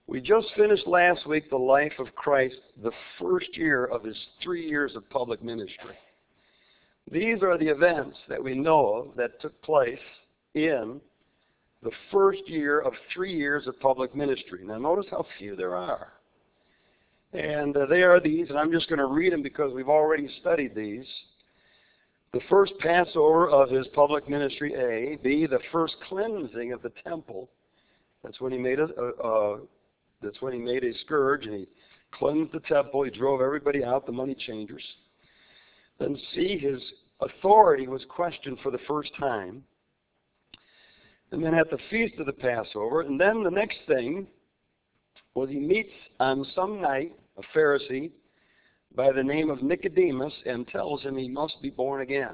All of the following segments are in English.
We just finished last week the life of Christ, the first year of his 3 years of public ministry. These are the events that we know of that took place in the first year of 3 years of public ministry. Now notice how few there are. And they are these, and I'm just going to read them because we've already studied these. The first Passover of his public ministry, A. B. The first cleansing of the temple. That's when he made a scourge, and he cleansed the temple. He drove everybody out, the money changers. Then C, his authority was questioned for the first time. And then at the feast of the Passover, and then the next thing was he meets on some night a Pharisee by the name of Nicodemus and tells him he must be born again.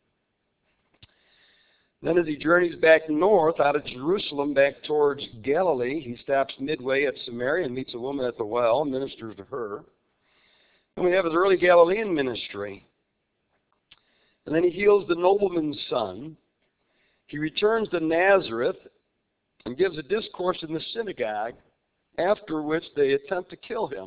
Then as he journeys back north out of Jerusalem back towards Galilee, he stops midway at Samaria and meets a woman at the well, ministers to her. And we have his early Galilean ministry. And then he heals the nobleman's son. He returns to Nazareth and gives a discourse in the synagogue, after which they attempt to kill him.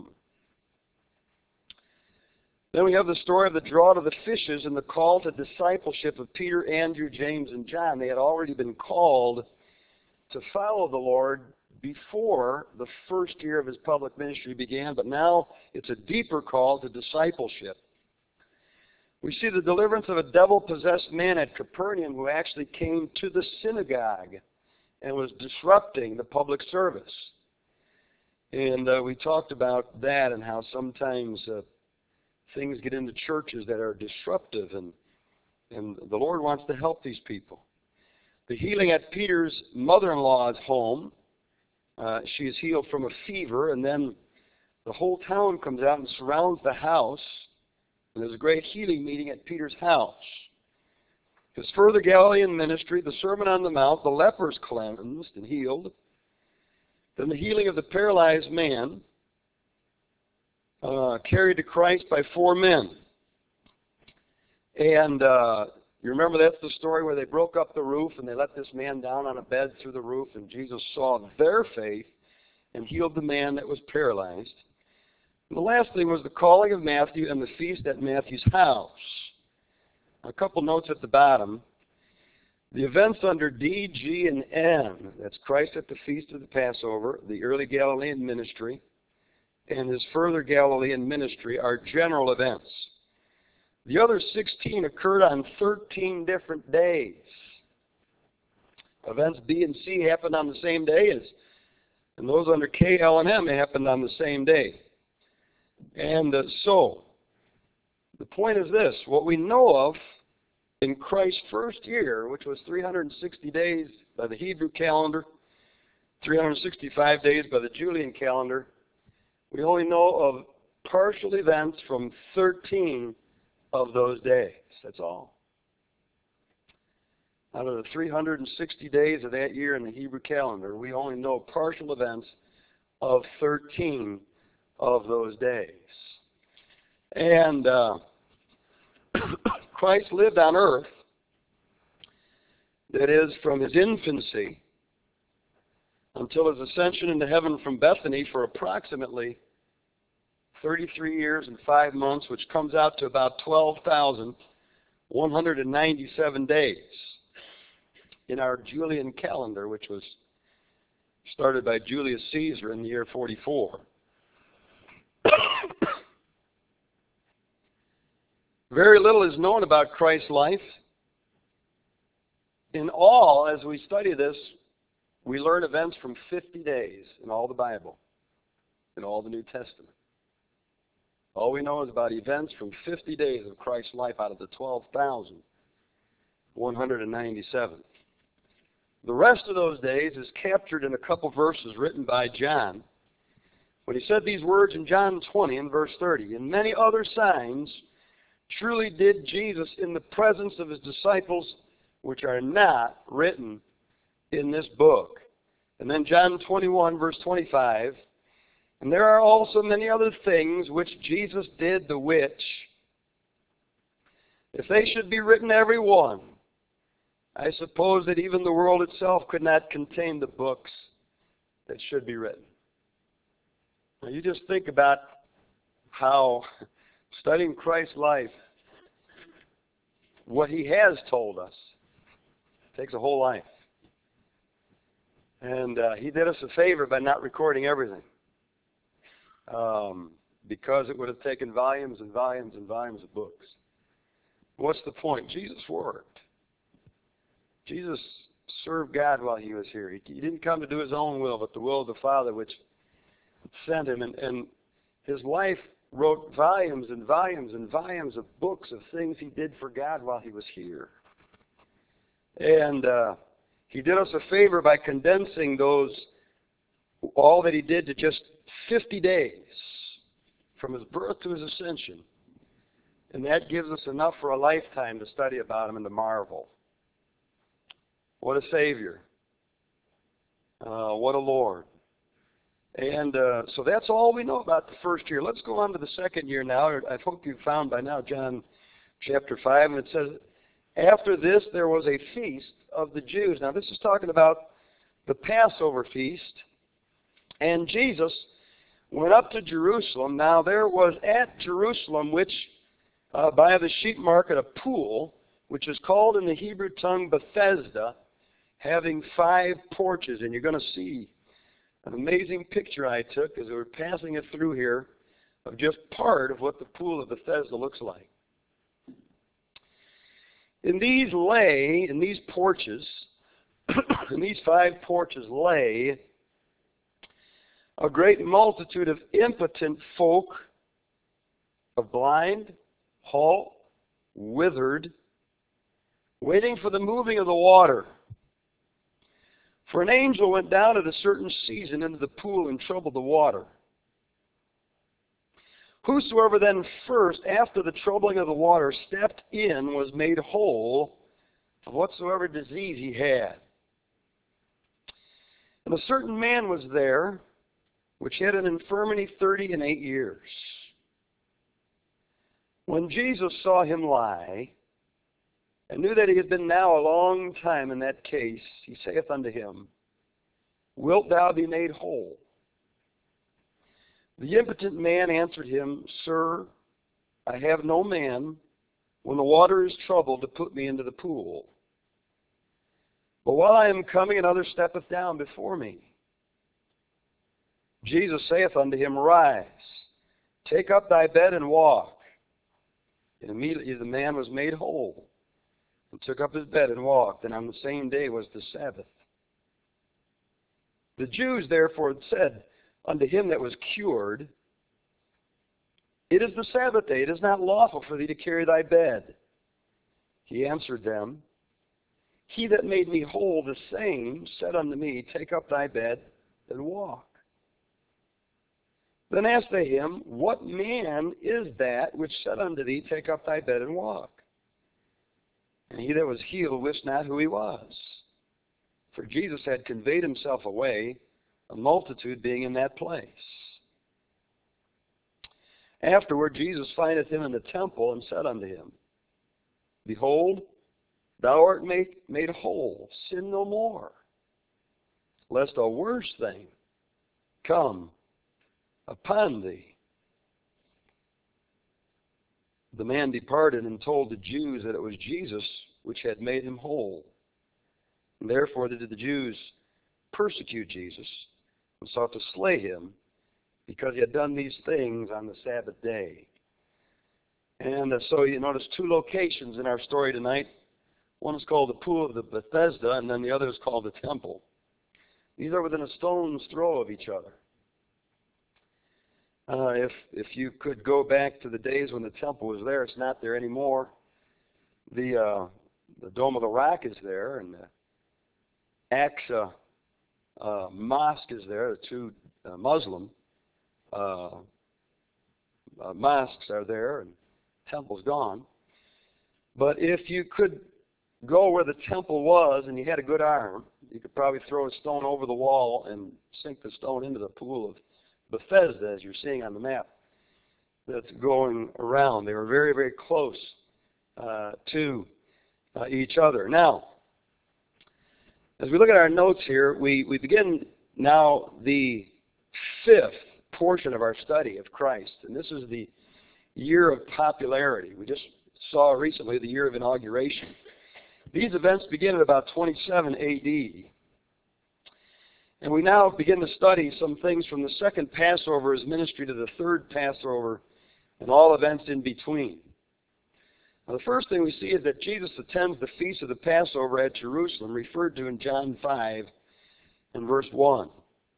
Then we have the story of the drought of the fishes and the call to discipleship of Peter, Andrew, James, and John. They had already been called to follow the Lord before the first year of his public ministry began, but now it's a deeper call to discipleship. We see the deliverance of a devil-possessed man at Capernaum who actually came to the synagogue and was disrupting the public service. And we talked about that and how sometimes things get into churches that are disruptive, and the Lord wants to help these people. The healing at Peter's mother-in-law's home. She is healed from a fever, and then the whole town comes out and surrounds the house, and there's a great healing meeting at Peter's house. His further Galilean ministry, the Sermon on the Mount, the lepers cleansed and healed, then the healing of the paralyzed man, carried to Christ by 4 men. And you remember that's the story where they broke up the roof and they let this man down on a bed through the roof, and Jesus saw their faith and healed the man that was paralyzed. And the last thing was the calling of Matthew and the feast at Matthew's house. A couple notes at the bottom. The events under D, G, and N, that's Christ at the feast of the Passover, the early Galilean ministry, and his further Galilean ministry, are general events. The other 16 occurred on 13 different days. Events B and C happened on the same day, and those under K, L, and M happened on the same day. And so, the point is this: what we know of in Christ's first year, which was 360 days by the Hebrew calendar, 365 days by the Julian calendar, we only know of partial events from 13 of those days. That's all. Out of the 360 days of that year in the Hebrew calendar, we only know partial events of 13 of those days. And Christ lived on earth, that is, from his infancy until his ascension into heaven from Bethany, for approximately 33 years and 5 months, which comes out to about 12,197 days in our Julian calendar, which was started by Julius Caesar in the year 44. Very little is known about Christ's life. In all, as we study this, we learn events from 50 days in all the Bible, in all the New Testament. All we know is about events from 50 days of Christ's life out of the 12,197. The rest of those days is captured in a couple verses written by John, when he said these words in John 20 and verse 30, "And many other signs truly did Jesus in the presence of his disciples, which are not written in this book." And then John 21, verse 25, "And there are also many other things which Jesus did, the which, if they should be written every one, I suppose that even the world itself could not contain the books that should be written." Now you just think about how studying Christ's life, what he has told us, takes a whole life. And he did us a favor by not recording everything. Because it would have taken volumes and volumes and volumes of books. What's the point? Jesus worked. Jesus served God while he was here. He didn't come to do his own will, but the will of the Father which sent him. And his life wrote volumes and volumes and volumes of books of things he did for God while he was here. And he did us a favor by condensing all that he did to just 50 days from his birth to his ascension. And that gives us enough for a lifetime to study about him and to marvel. What a Savior. What a Lord. And so that's all we know about the first year. Let's go on to the second year now. I hope you've found by now John chapter 5. And it says, after this there was a feast of the Jews. Now this is talking about the Passover feast. And Jesus went up to Jerusalem. Now there was at Jerusalem, which by the sheep market, a pool, which is called in the Hebrew tongue Bethesda, having 5 porches. And you're going to see an amazing picture I took as we were passing it through here of just part of what the pool of Bethesda looks like. In these porches, in these 5 porches lay a great multitude of impotent folk, of blind, halt, withered, waiting for the moving of the water. For an angel went down at a certain season into the pool and troubled the water. Whosoever then first, after the troubling of the water, stepped in was made whole of whatsoever disease he had. And a certain man was there, which had an infirmity 38 years. When Jesus saw him lie, and knew that he had been now a long time in that case, he saith unto him, Wilt thou be made whole? The impotent man answered him, Sir, I have no man, when the water is troubled, to put me into the pool. But while I am coming, another steppeth down before me. Jesus saith unto him, Rise, take up thy bed and walk. And immediately the man was made whole, and took up his bed and walked. And on the same day was the Sabbath. The Jews therefore said unto him that was cured, It is the Sabbath day, it is not lawful for thee to carry thy bed. He answered them, He that made me whole, the same said unto me, Take up thy bed and walk. Then asked they him, What man is that which said unto thee, Take up thy bed and walk? And he that was healed wist not who he was. For Jesus had conveyed himself away, a multitude being in that place. Afterward Jesus findeth him in the temple, and said unto him, Behold, thou art made whole, sin no more, lest a worse thing come upon thee. The man departed and told the Jews that it was Jesus which had made him whole. And therefore did the Jews persecute Jesus and sought to slay him, because he had done these things on the Sabbath day. And so you notice 2 locations in our story tonight. One is called the Pool of the Bethesda, and then the other is called the Temple. These are within a stone's throw of each other. If you could go back to the days when the temple was there, it's not there anymore. The Dome of the Rock is there, and the Aqsa Mosque is there. The 2 Muslim mosques are there, and the temple's gone. But if you could go where the temple was and you had a good arm, you could probably throw a stone over the wall and sink the stone into the Pool of Bethesda, as you're seeing on the map that's going around. They were very, very close to each other. Now, as we look at our notes here, we begin now the 5th portion of our study of Christ. And this is the year of popularity. We just saw recently the year of inauguration. These events begin at about 27 A.D. And we now begin to study some things from the second Passover, his ministry, to the third Passover, and all events in between. Now, the first thing we see is that Jesus attends the feast of the Passover at Jerusalem, referred to in John 5 and verse 1.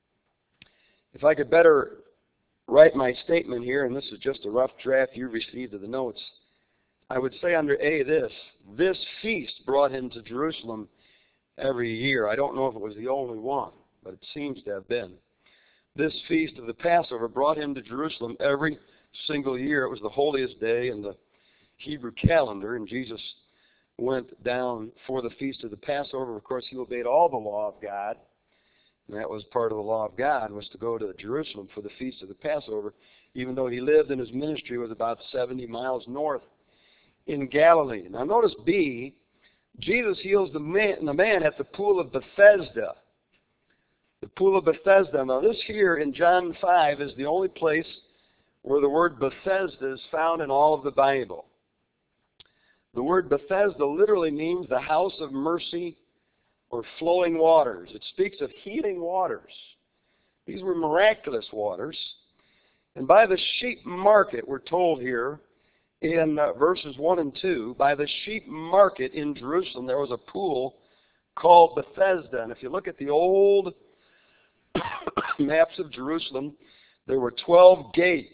If I could better write my statement here, and this is just a rough draft you received of the notes, I would say under A this feast brought him to Jerusalem every year. I don't know if it was the only one, but it seems to have been. This feast of the Passover brought him to Jerusalem every single year. It was the holiest day in the Hebrew calendar, and Jesus went down for the feast of the Passover. Of course, he obeyed all the law of God, and that was part of the law of God, was to go to Jerusalem for the feast of the Passover, even though he lived in his ministry was about 70 miles north in Galilee. Now notice B, Jesus heals the man at the pool of Bethesda. The pool of Bethesda. Now this here in John 5 is the only place where the word Bethesda is found in all of the Bible. The word Bethesda literally means the house of mercy or flowing waters. It speaks of healing waters. These were miraculous waters. And by the sheep market, we're told here in verses 1 and 2, by the sheep market in Jerusalem, there was a pool called Bethesda. And if you look at the old maps of Jerusalem, there were 12 gates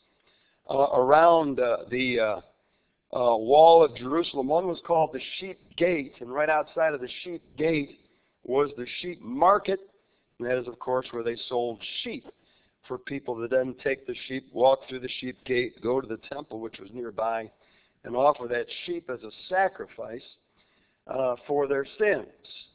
around the wall of Jerusalem. One was called the Sheep Gate, and right outside of the Sheep Gate was the sheep market, and that is, of course, where they sold sheep for people to then take the sheep, walk through the sheep gate, go to the temple, which was nearby, and offer that sheep as a sacrifice for their sins.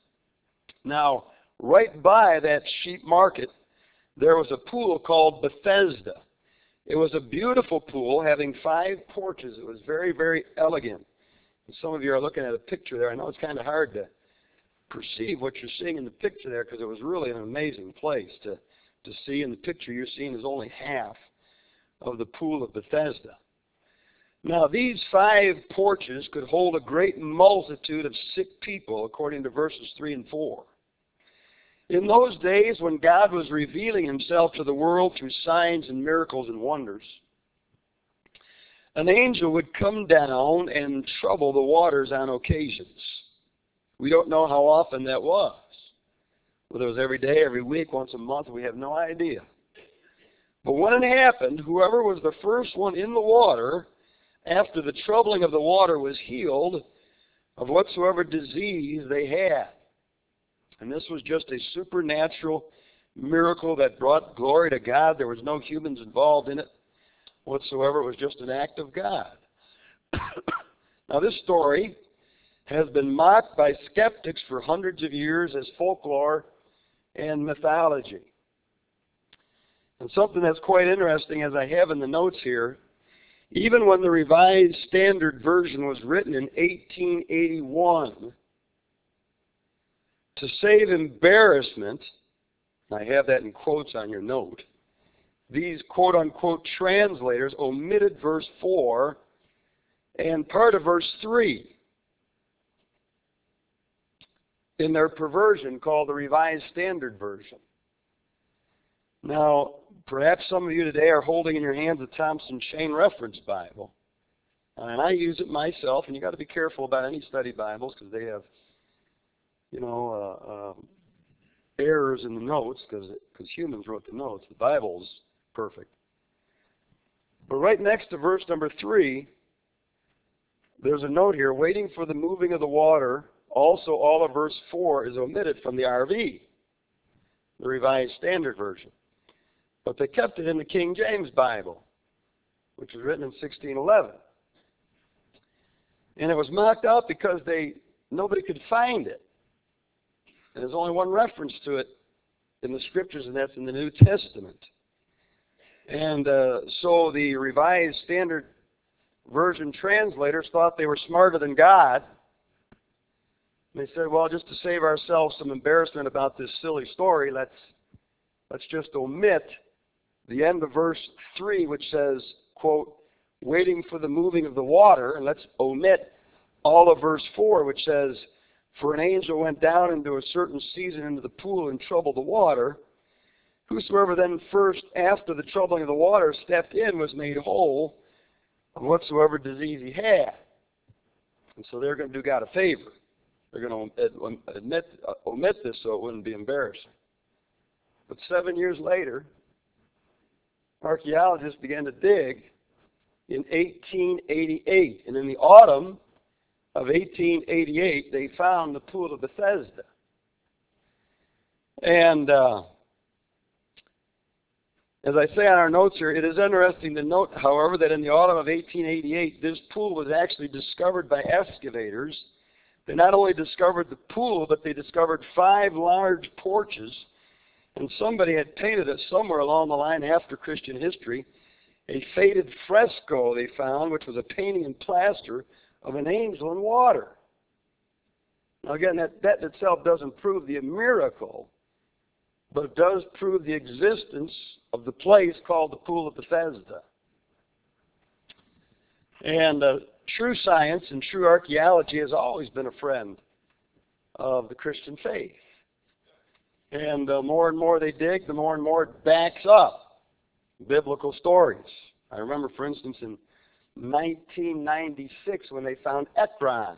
Now, right by that sheep market, there was a pool called Bethesda. It was a beautiful pool having 5 porches. It was very, very elegant. And some of you are looking at a picture there. I know it's kind of hard to perceive what you're seeing in the picture there because it was really an amazing place to see. In the picture you're seeing is only half of the pool of Bethesda. Now these 5 porches could hold a great multitude of sick people, according to verses 3 and 4. In those days when God was revealing himself to the world through signs and miracles and wonders, an angel would come down and trouble the waters on occasions. We don't know how often that was. Whether it was every day, every week, once a month, we have no idea. But when it happened, whoever was the first one in the water, after the troubling of the water, was healed of whatsoever disease they had. And this was just a supernatural miracle that brought glory to God. There was no humans involved in it whatsoever. It was just an act of God. Now this story has been mocked by skeptics for hundreds of years as folklore and mythology. And something that's quite interesting, as I have in the notes here, even when the Revised Standard Version was written in 1881, to save embarrassment, I have that in quotes on your note, these quote-unquote translators omitted verse 4 and part of verse 3 in their perversion called the Revised Standard Version. Now, perhaps some of you today are holding in your hands a Thompson Chain Reference Bible. And I use it myself, and you've got to be careful about any study Bibles because they have, errors in the notes because humans wrote the notes. The Bible's perfect. But right next to verse number 3, there's a note here, waiting for the moving of the water. Also, all of verse 4 is omitted from the RV, the Revised Standard Version. But they kept it in the King James Bible, which was written in 1611. And it was mocked out because nobody could find it. And there's only one reference to it in the Scriptures, and that's in the New Testament. And so the Revised Standard Version translators thought they were smarter than God. And they said, well, just to save ourselves some embarrassment about this silly story, let's just omit the end of verse 3, which says, quote, waiting for the moving of the water, and let's omit all of verse 4, which says, for an angel went down into a certain season into the pool and troubled the water. Whosoever then first, after the troubling of the water, stepped in was made whole of whatsoever disease he had. And so they're going to do God a favor. They're going to omit this so it wouldn't be embarrassing. But 7 years later, archaeologists began to dig in 1888. And in the autumn of 1888, they found the Pool of Bethesda. And as I say on our notes here, it is interesting to note, however, that in the autumn of 1888, this pool was actually discovered by excavators. They not only discovered the pool, but they discovered 5 large porches. And somebody had painted it somewhere along the line after Christian history, a faded fresco they found, which was a painting in plaster of an angel in water. Now again, that in itself doesn't prove the miracle, but it does prove the existence of the place called the Pool of Bethesda. And true science and true archaeology has always been a friend of the Christian faith. And the more and more they dig, the more and more it backs up biblical stories. I remember, for instance, in 1996 when they found Ekron,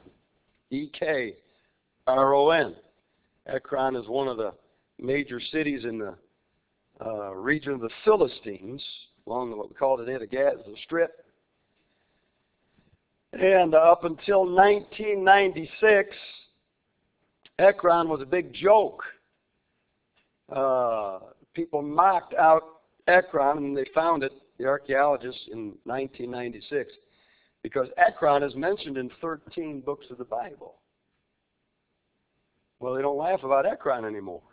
E-K-R-O-N. Ekron is one of the major cities in the region of the Philistines, along what we call today the Gaza Strip. And up until 1996, Ekron was a big joke. People mocked out Ekron, and they found it, the archaeologists, in 1996, because Ekron is mentioned in 13 books of the Bible. Well, they don't laugh about Ekron anymore.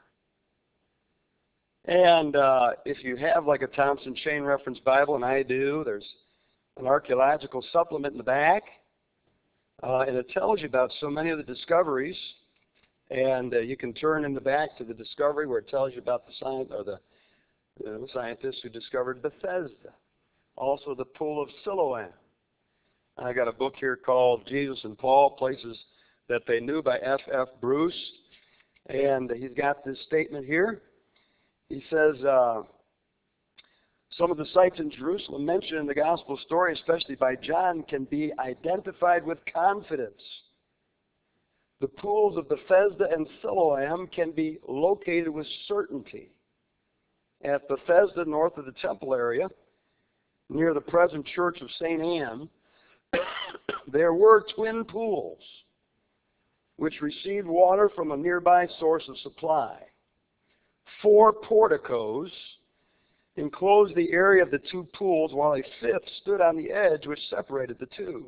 And if you have like a Thompson Chain Reference Bible, and I do, there's an archaeological supplement in the back, and it tells you about so many of the discoveries. And you can turn in the back to the discovery where it tells you about the scientists who discovered Bethesda. Also the Pool of Siloam. I got a book here called Jesus and Paul, Places That They Knew by F.F. Bruce. And he's got this statement here. He says, some of the sites in Jerusalem mentioned in the gospel story, especially by John, can be identified with confidence. The pools of Bethesda and Siloam can be located with certainty. At Bethesda, north of the temple area, near the present church of St. Anne, there were twin pools which received water from a nearby source of supply. 4 porticos enclosed the area of the 2 pools, while a 5th stood on the edge which separated the 2.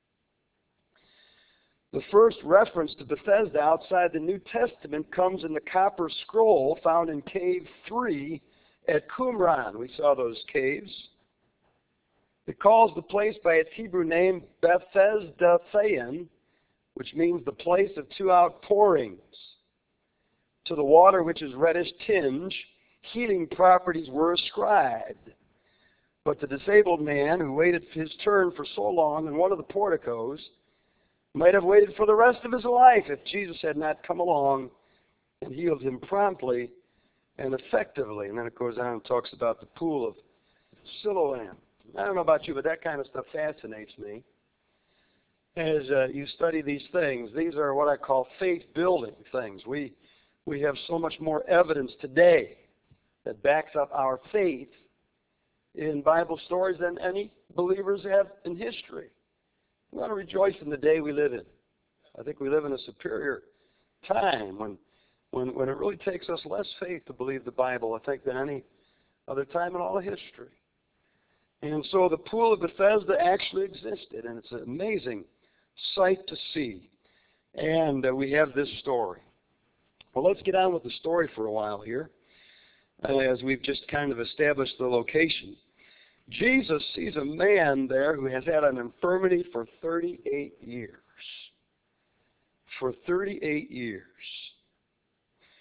The first reference to Bethesda outside the New Testament comes in the copper scroll found in Cave 3 at Qumran. We saw those caves. It calls the place by its Hebrew name Bethesda Thayan, which means the place of 2 outpourings. To the water, which is reddish tinge, healing properties were ascribed. But the disabled man who waited his turn for so long in one of the porticos might have waited for the rest of his life if Jesus had not come along and healed him promptly and effectively. And then it goes on and talks about the Pool of Siloam. I don't know about you, but that kind of stuff fascinates me. As you study these things, these are what I call faith-building things. We have so much more evidence today that backs up our faith in Bible stories than any believers have in history. We want to rejoice in the day we live in. I think we live in a superior time when it really takes us less faith to believe the Bible, I think, than any other time in all of history. And so the Pool of Bethesda actually existed, and it's an amazing sight to see. And we have this story. Well, let's get on with the story for a while here, as we've just kind of established the location. Jesus sees a man there who has had an infirmity for 38 years. For 38 years.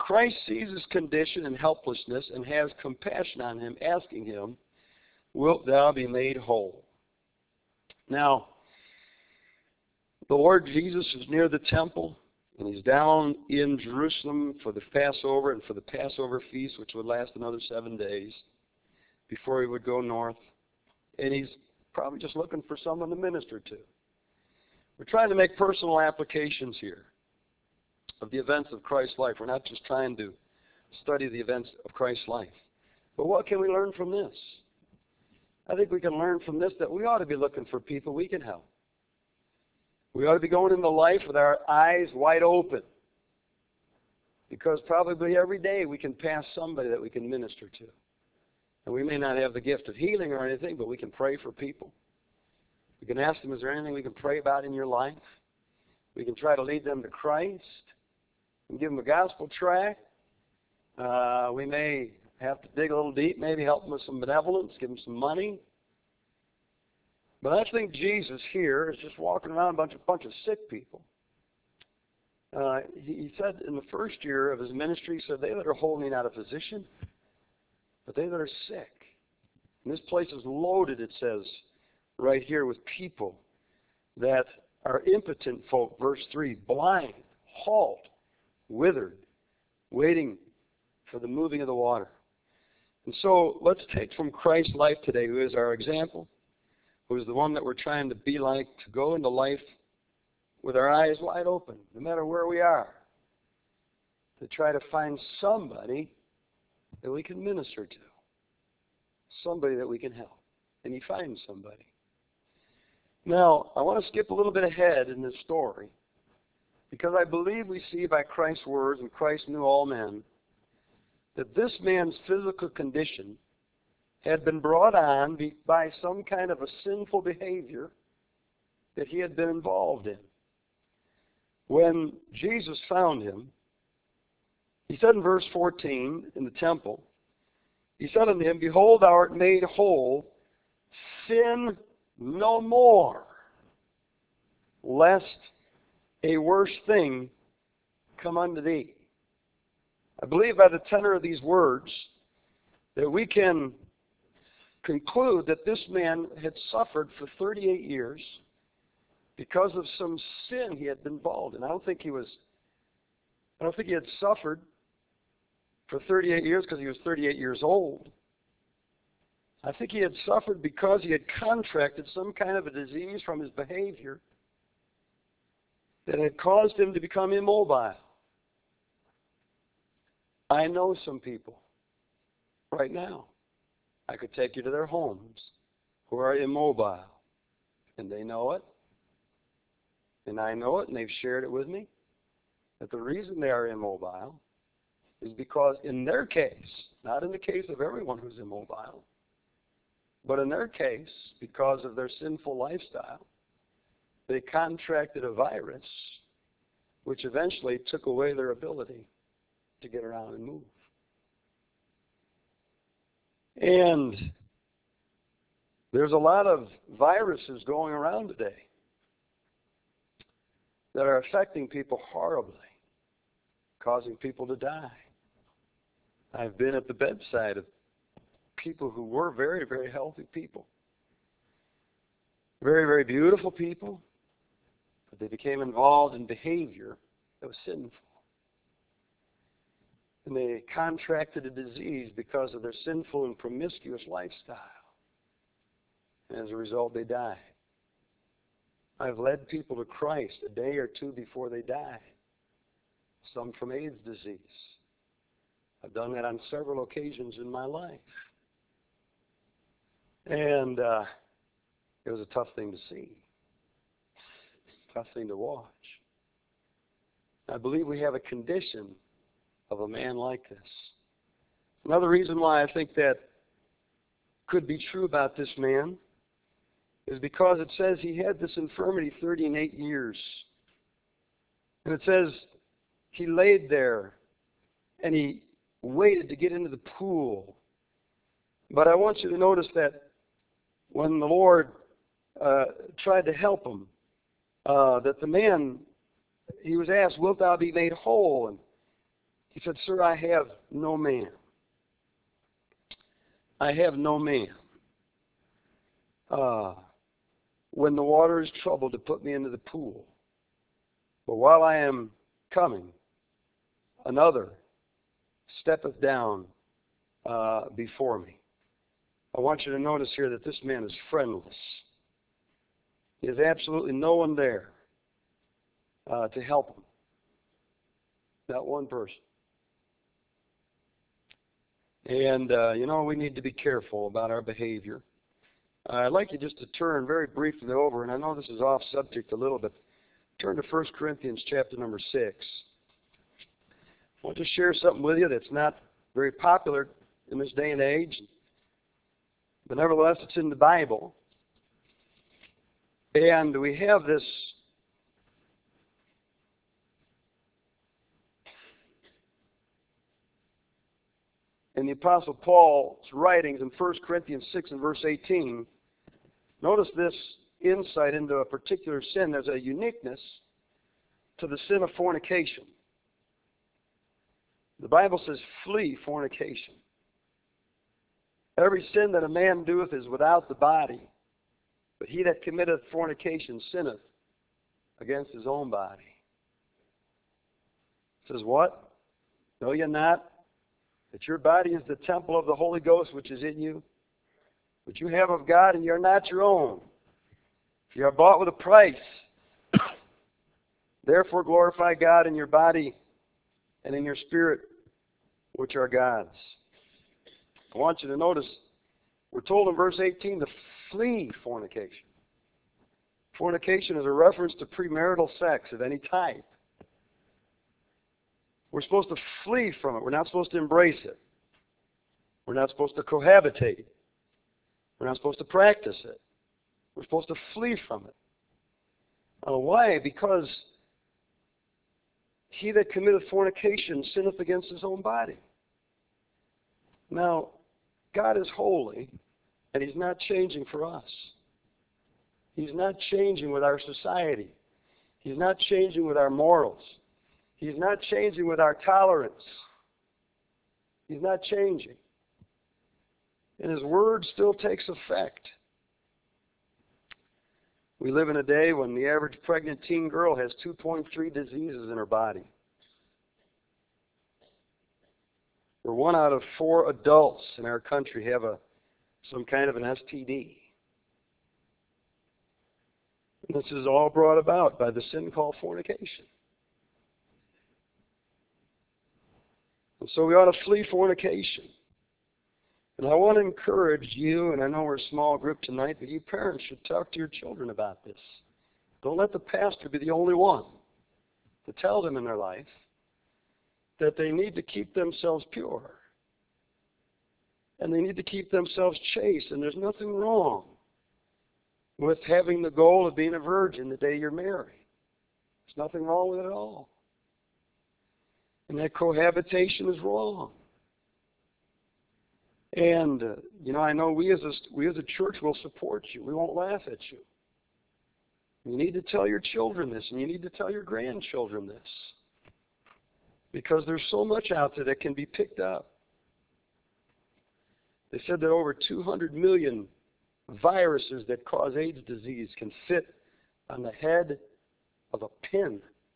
Christ sees his condition and helplessness and has compassion on him, asking him, "Wilt thou be made whole?" Now, the Lord Jesus is near the temple, and he's down in Jerusalem for the Passover and for the Passover feast, which would last another 7 days before he would go north. And he's probably just looking for someone to minister to. We're trying to make personal applications here of the events of Christ's life. We're not just trying to study the events of Christ's life. But what can we learn from this? I think we can learn from this that we ought to be looking for people we can help. We ought to be going into life with our eyes wide open. Because probably every day we can pass somebody that we can minister to. And we may not have the gift of healing or anything, but we can pray for people. We can ask them, is there anything we can pray about in your life? We can try to lead them to Christ and give them a gospel tract. We may have to dig a little deep, maybe help them with some benevolence, give them some money. But I think Jesus here is just walking around a bunch of sick people. He said in the first year of his ministry, he said, they that are whole need not a physician, but they that are sick. And this place is loaded, it says, right here with people that are impotent folk. Verse 3, blind, halt, withered, waiting for the moving of the water. And so let's take from Christ's life today, who is our example, who is the one that we're trying to be like, to go into life with our eyes wide open, no matter where we are, to try to find somebody that we can minister to, somebody that we can help. And he finds somebody. Now, I want to skip a little bit ahead in this story, because I believe we see by Christ's words, and Christ knew all men, that this man's physical condition had been brought on by some kind of a sinful behavior that he had been involved in. When Jesus found him, he said in verse 14 in the temple, he said unto him, behold, thou art made whole, sin no more, lest a worse thing come unto thee. I believe by the tenor of these words that we can conclude that this man had suffered for 38 years because of some sin he had been involved in. I don't think he had suffered for 38 years because he was 38 years old. I think he had suffered because he had contracted some kind of a disease from his behavior that had caused him to become immobile. I know some people right now. I could take you to their homes who are immobile, and they know it, and I know it, and they've shared it with me, that the reason they are immobile is because in their case, not in the case of everyone who's immobile, but in their case, because of their sinful lifestyle, they contracted a virus which eventually took away their ability to get around and move. And there's a lot of viruses going around today that are affecting people horribly, causing people to die. I've been at the bedside of people who were very, very healthy people. Very, very beautiful people, but they became involved in behavior that was sinful. And they contracted a disease because of their sinful and promiscuous lifestyle. And as a result, they died. I've led people to Christ a day or two before they die. Some from AIDS disease. I've done that on several occasions in my life. And it was a tough thing to see. Tough thing to watch. I believe we have a condition of a man like this. Another reason why I think that could be true about this man is because it says he had this infirmity 38 years. And it says he laid there and he waited to get into the pool. But I want you to notice that when the Lord tried to help him, that the man, he was asked, wilt thou be made whole? And He said, "Sir, I have no man. I have no man. When the water is troubled to put me into the pool. But while I am coming, another steppeth down before me." I want you to notice here that this man is friendless. He has absolutely no one there to help him. Not one person. And, we need to be careful about our behavior. I'd like you just to turn very briefly over, and I know this is off subject a little bit. Turn to 1 Corinthians chapter number 6. I want to share something with you that's not very popular in this day and age, but nevertheless it's in the Bible. And we have this in the Apostle Paul's writings in 1 Corinthians 6 and verse 18. Notice this insight into a particular sin. There's a uniqueness to the sin of fornication. The Bible says, "Flee fornication. Every sin that a man doeth is without the body, but he that committeth fornication sinneth against his own body." It says what? "Know ye not that your body is the temple of the Holy Ghost which is in you, which you have of God, and ye are not your own? You are bought with a price. Therefore glorify God in your body and in your spirit, which are God's." I want you to notice, we're told in verse 18 to flee fornication. Fornication is a reference to premarital sex of any type. We're supposed to flee from it. We're not supposed to embrace it. We're not supposed to cohabitate. We're not supposed to practice it. We're supposed to flee from it. Why? Because he that committeth fornication sinneth against his own body. Now, God is holy, and He's not changing for us. He's not changing with our society. He's not changing with our morals. He's not changing with our tolerance. He's not changing. And His Word still takes effect. We live in a day when the average pregnant teen girl has 2.3 diseases in her body. Where 1 out of 4 adults in our country have some kind of an STD. And this is all brought about by the sin called fornication. And so we ought to flee fornication. And I want to encourage you, and I know we're a small group tonight, but you parents should talk to your children about this. Don't let the pastor be the only one to tell them in their life that they need to keep themselves pure. And they need to keep themselves chaste. And there's nothing wrong with having the goal of being a virgin the day you're married. There's nothing wrong with it at all. And that cohabitation is wrong. And, I know we as a church will support you. We won't laugh at you. You need to tell your children this, and you need to tell your grandchildren this. Because there's so much out there that can be picked up. They said that over 200 million viruses that cause AIDS disease can fit on the head of a pin.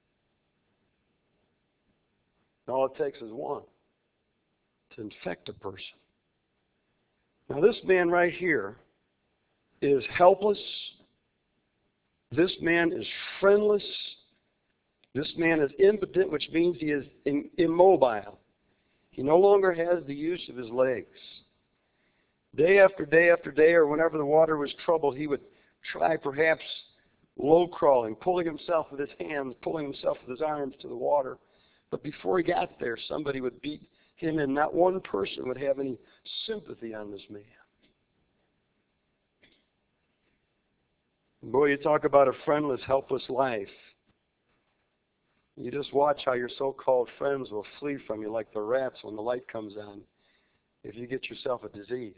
And all it takes is one to infect a person. Now this man right here is helpless. This man is friendless. This man is impotent, which means he is immobile. He no longer has the use of his legs. Day after day after day, or whenever the water was troubled, he would try perhaps low crawling, pulling himself with his hands, pulling himself with his arms to the water. But before he got there, somebody would beat him, and not one person would have any sympathy on this man. Boy, you talk about a friendless, helpless life. You just watch how your so-called friends will flee from you like the rats when the light comes on if you get yourself a disease.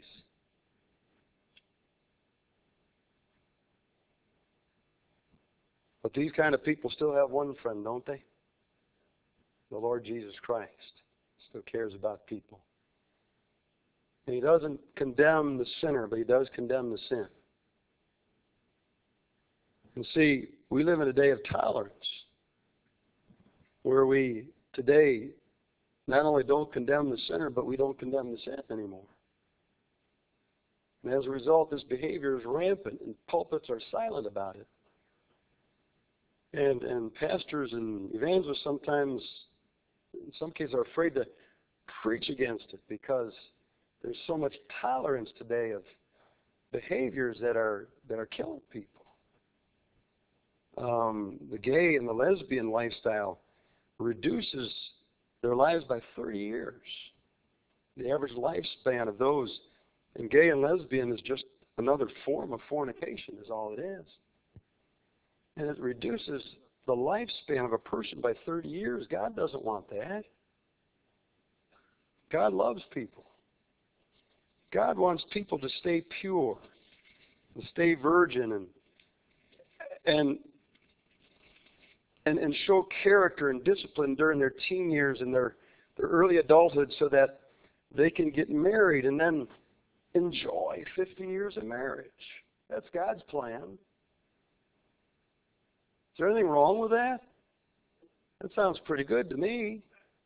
But these kind of people still have one friend, don't they? The Lord Jesus Christ. still cares about people. And he doesn't condemn the sinner, but he does condemn the sin. And see, we live in a day of tolerance, where we today not only don't condemn the sinner, but we don't condemn the sin anymore. And as a result, this behavior is rampant, and pulpits are silent about it. And pastors and evangelists sometimes, in some cases, are afraid to preach against it because there's so much tolerance today of behaviors that are killing people. The gay and the lesbian lifestyle reduces their lives by 30 years. The average lifespan of those in gay and lesbian is just another form of fornication, is all it is. And it reduces the lifespan of a person by 30 years. God doesn't want that. God loves people. God wants people to stay pure, to stay virgin, and show character and discipline during their teen years and their early adulthood, so that they can get married and then enjoy 50 years of marriage. That's God's plan. Is there anything wrong with that? That sounds pretty good to me.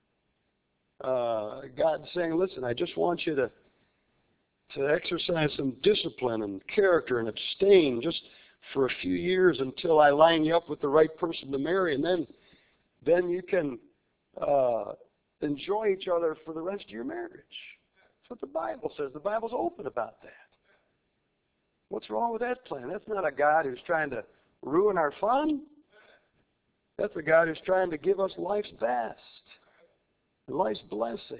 God's saying, listen, I just want you to exercise some discipline and character and abstain just for a few years until I line you up with the right person to marry, and then you can enjoy each other for the rest of your marriage. That's what the Bible says. The Bible's open about that. What's wrong with that plan? That's not a God who's trying to ruin our fun. That's a God who's trying to give us life's best and life's blessings.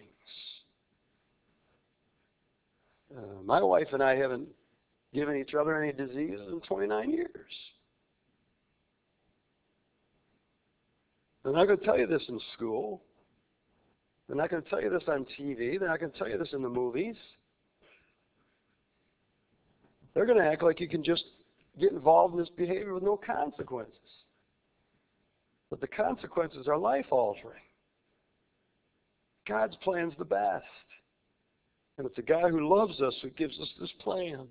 My wife and I haven't given each other any diseases in 29 years. They're not going to tell you this in school. They're not going to tell you this on TV. They're not going to tell you this in the movies. They're going to act like you can just get involved in this behavior with no consequences. But the consequences are life-altering. God's plan's the best. And it's a God who loves us who gives us this plan.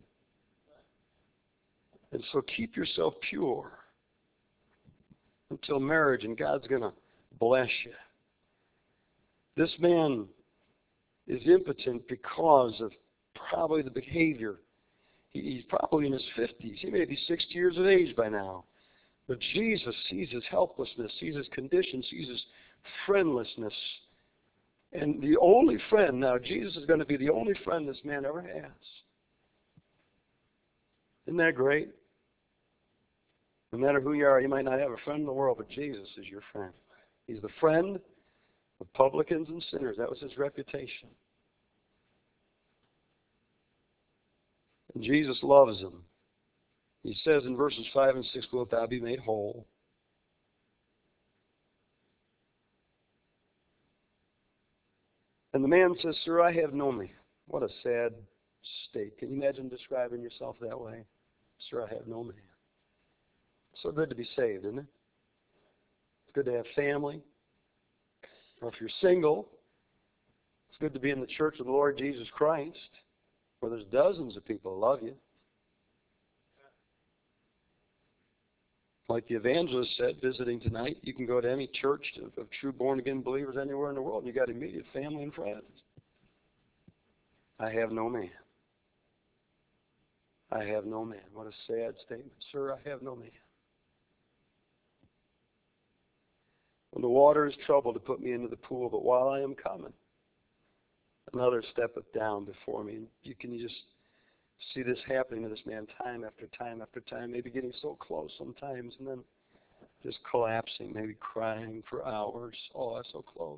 And so keep yourself pure until marriage, and God's going to bless you. This man is impotent because of probably the behavior. He's probably in his 50s. He may be 60 years of age by now. But Jesus sees his helplessness, sees his condition, sees his friendlessness. And the only friend, now Jesus is going to be the only friend this man ever has. Isn't that great? No matter who you are, you might not have a friend in the world, but Jesus is your friend. He's the friend of publicans and sinners. That was his reputation. And Jesus loves him. He says in verses 5 and 6, wilt thou be made whole? And the man says, sir, I have no man. What a sad state. Can you imagine describing yourself that way? Sir, I have no man. So good to be saved, isn't it? It's good to have family. Or if you're single, it's good to be in the church of the Lord Jesus Christ, where there's dozens of people who love you. Like the evangelist said, visiting tonight, you can go to any church of true born-again believers anywhere in the world, and you got immediate family and friends. I have no man. I have no man. What a sad statement. Sir, I have no man. When the water is troubled to put me into the pool, but while I am coming, another steppeth down before me. And you can just see this happening to this man time after time after time, maybe getting so close sometimes, and then just collapsing, maybe crying for hours. Oh, I'm so close.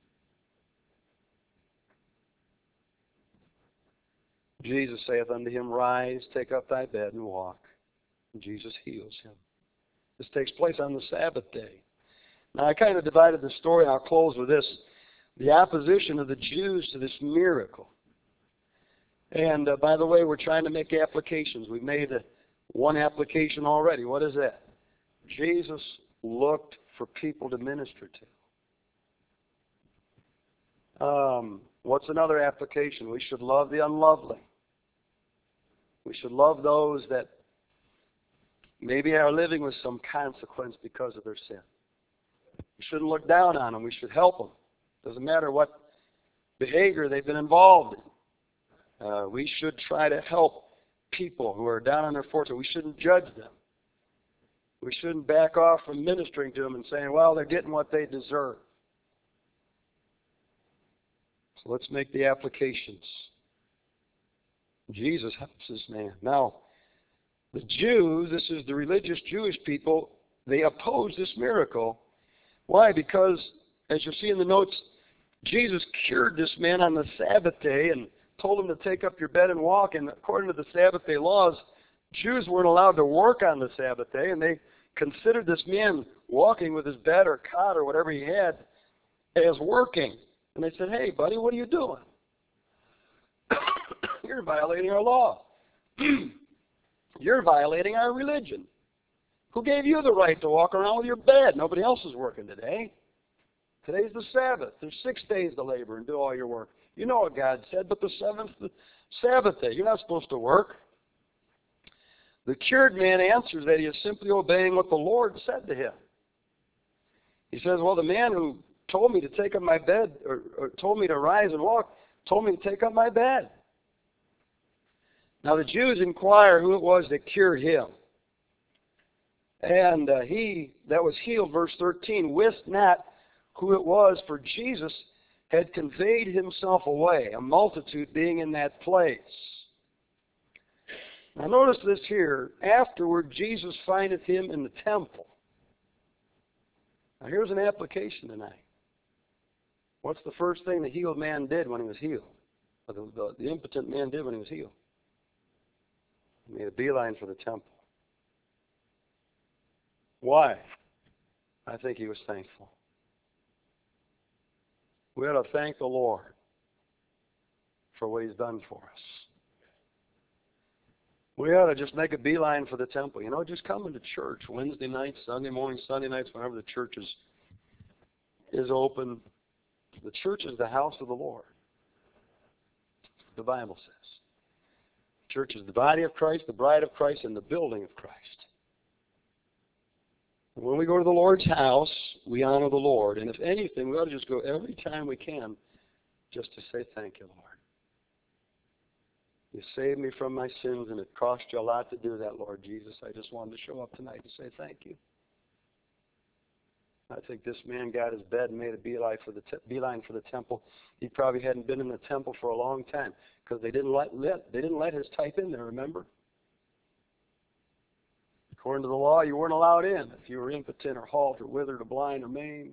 Jesus saith unto him, rise, take up thy bed, and walk. And Jesus heals him. This takes place on the Sabbath day. Now, I kind of divided the story, and I'll close with this. The opposition of the Jews to this miracle. And by the way, we're trying to make applications. We've made one application already. What is that? Jesus looked for people to minister to. What's another application? We should love the unlovely. We should love those that maybe are living with some consequence because of their sin. We shouldn't look down on them. We should help them. Doesn't matter what behavior they've been involved in. We should try to help people who are down on their fortune. We shouldn't judge them. We shouldn't back off from ministering to them and saying, well, they're getting what they deserve. So let's make the applications. Jesus helps this man. Now, the Jews, this is the religious Jewish people, they oppose this miracle. Why? Because, as you see in the notes, Jesus cured this man on the Sabbath day and told him to take up your bed and walk. And according to the Sabbath day laws, Jews weren't allowed to work on the Sabbath day, and they considered this man walking with his bed or cot or whatever he had as working. And they said, hey, buddy, what are you doing? You're violating our law. You're violating our religion. Who gave you the right to walk around with your bed? Nobody else is working today. Today's the Sabbath. There's 6 days to labor and do all your work. You know what God said, but the seventh, the Sabbath day, you're not supposed to work. The cured man answers that he is simply obeying what the Lord said to him. He says, well, the man who told me to take up my bed, or told me to rise and walk, told me to take up my bed. Now the Jews inquire who it was that cured him. And he that was healed, verse 13, wist not who it was, for Jesus had conveyed himself away, a multitude being in that place. Now notice this here. Afterward, Jesus findeth him in the temple. Now here's an application tonight. What's the first thing the healed man did when he was healed? Or the impotent man did when he was healed? He made a beeline for the temple. Why? I think he was thankful. We ought to thank the Lord for what he's done for us. We ought to just make a beeline for the temple. You know, just coming to church Wednesday nights, Sunday mornings, Sunday nights, whenever the church is open. The church is the house of the Lord. The Bible says. Church is the body of Christ, the bride of Christ, and the building of Christ. When we go to the Lord's house, we honor the Lord. And if anything, we ought to just go every time we can just to say thank you, Lord. You saved me from my sins, and it cost you a lot to do that, Lord Jesus. I just wanted to show up tonight to say thank you. I think this man got his bed and made a beeline for the temple. He probably hadn't been in the temple for a long time because they didn't let his type in there, remember? According to the law, you weren't allowed in if you were impotent or halt or withered or blind or maimed.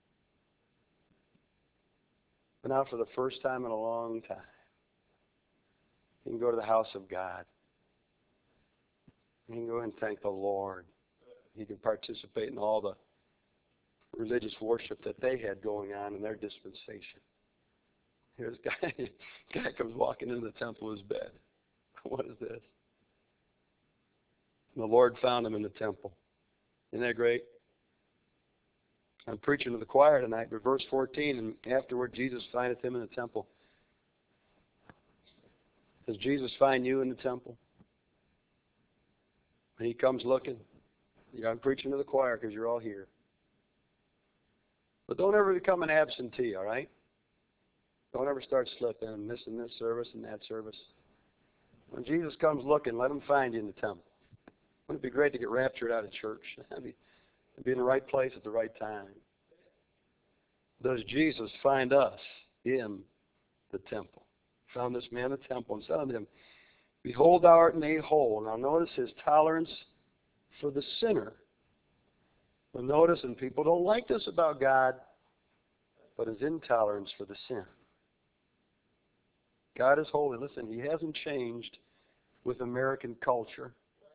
But now for the first time in a long time, you can go to the house of God. You can go and thank the Lord. You can participate in all the religious worship that they had going on in their dispensation. Here's a guy comes walking into the temple of his bed. What is this? And the Lord found him in the temple. Isn't that great? I'm preaching to the choir tonight, but verse 14, and afterward Jesus findeth him in the temple. Does Jesus find you in the temple? And he comes looking. I'm preaching to the choir because you're all here. But don't ever become an absentee, all right? Don't ever start slipping and missing this service and that service. When Jesus comes looking, let him find you in the temple. Wouldn't it be great to get raptured out of church? Be in the right place at the right time. Does Jesus find us in the temple? Found this man in the temple and said unto him, behold, thou art made whole. Now notice his tolerance for the sinner. Well, notice, and people don't like this about God, but his intolerance for the sin. God is holy. Listen, he hasn't changed with American culture.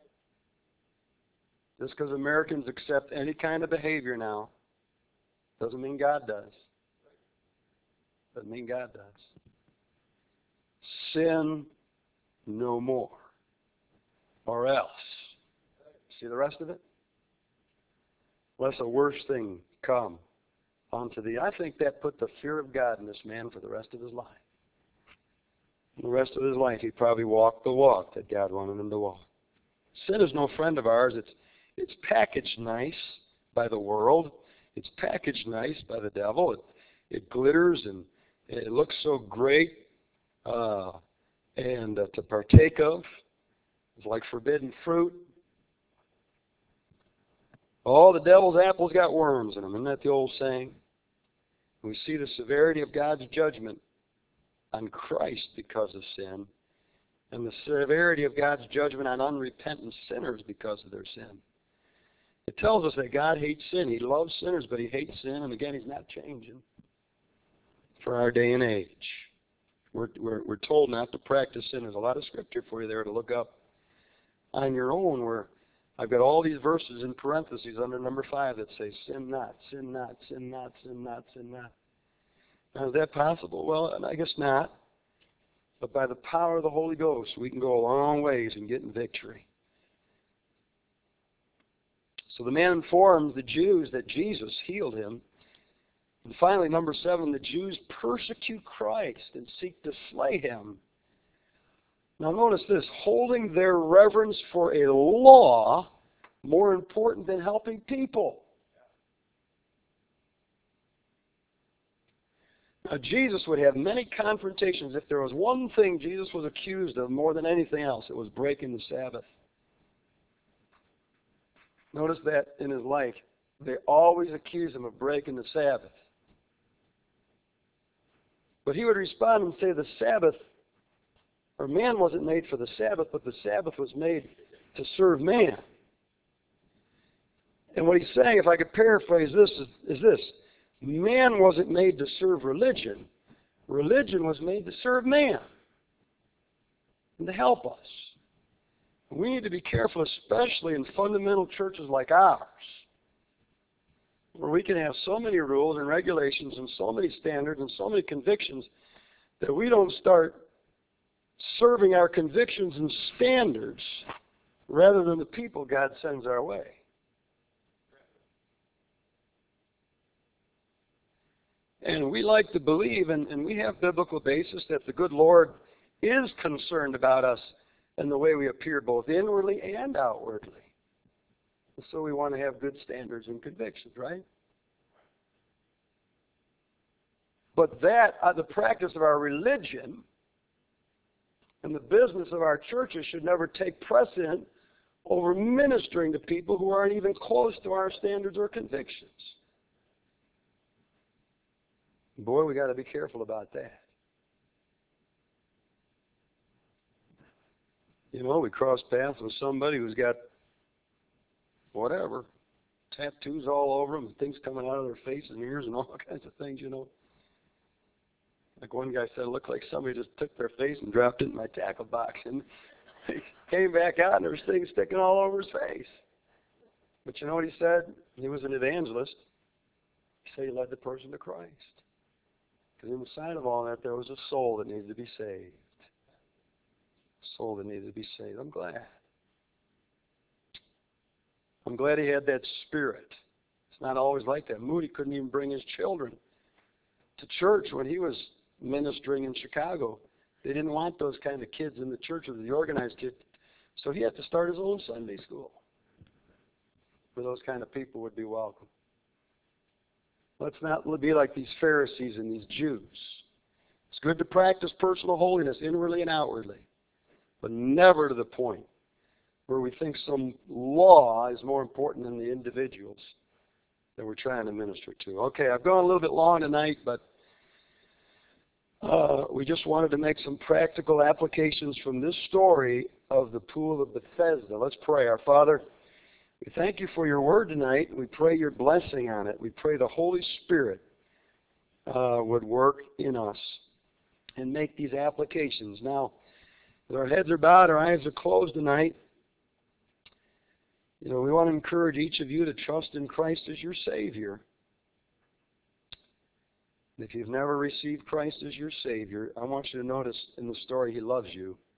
Just because Americans accept any kind of behavior now doesn't mean God does. Doesn't mean God does. Sin no more, or else. See the rest of it? Lest a worse thing come unto thee. I think that put the fear of God in this man for the rest of his life. The rest of his life, he probably walked the walk that God wanted him to walk. Sin is no friend of ours. It's packaged nice by the world. It's packaged nice by the devil. It glitters and it looks so great and to partake of. It's like forbidden fruit. All the devil's apples got worms in them. Isn't that the old saying? We see the severity of God's judgment on Christ because of sin, and the severity of God's judgment on unrepentant sinners because of their sin. It tells us that God hates sin. He loves sinners, but He hates sin, and again, He's not changing for our day and age. We're told not to practice sin. There's a lot of scripture for you there to look up on your own, where I've got all these verses in parentheses under number 5 that say, sin not, sin not, sin not, sin not, sin not. Now, is that possible? Well, I guess not. But by the power of the Holy Ghost, we can go a long ways in getting victory. So the man informs the Jews that Jesus healed him. And finally, number 7, the Jews persecute Christ and seek to slay him. Now notice this, holding their reverence for a law more important than helping people. Now, Jesus would have many confrontations. If there was one thing Jesus was accused of more than anything else, it was breaking the Sabbath. Notice that in his life. They always accused him of breaking the Sabbath. But he would respond and say the Sabbath, or man wasn't made for the Sabbath, but the Sabbath was made to serve man. And what he's saying, if I could paraphrase this, is this. Man wasn't made to serve religion. Religion was made to serve man and to help us. We need to be careful, especially in fundamental churches like ours, where we can have so many rules and regulations and so many standards and so many convictions that we don't start serving our convictions and standards rather than the people God sends our way. And we like to believe, and we have biblical basis, that the good Lord is concerned about us and the way we appear both inwardly and outwardly. And so we want to have good standards and convictions, right? But that, the practice of our religion and the business of our churches should never take precedent over ministering to people who aren't even close to our standards or convictions. Boy, we got to be careful about that. You know, we cross paths with somebody who's got whatever, tattoos all over them, and things coming out of their face and ears and all kinds of things, you know. Like one guy said, it looked like somebody just took their face and dropped it in my tackle box, and he came back out and there was things sticking all over his face. But you know what he said? He was an evangelist. He said he led the person to Christ. Because inside of all that, there was a soul that needed to be saved. A soul that needed to be saved. I'm glad. I'm glad he had that spirit. It's not always like that. Moody couldn't even bring his children to church when he was ministering in Chicago. They didn't want those kind of kids in the church, or the organized kids. So he had to start his own Sunday school where those kind of people would be welcome. Let's not be like these Pharisees and these Jews. It's good to practice personal holiness inwardly and outwardly, but never to the point where we think some law is more important than the individuals that we're trying to minister to. Okay, I've gone a little bit long tonight, but we just wanted to make some practical applications from this story of the pool of Bethesda. Let's pray. Our Father, we thank you for your word tonight. We pray your blessing on it. We pray the Holy Spirit would work in us and make these applications. Now, as our heads are bowed, our eyes are closed tonight, you know, we want to encourage each of you to trust in Christ as your Savior. If you've never received Christ as your Savior, I want you to notice in the story He loves you.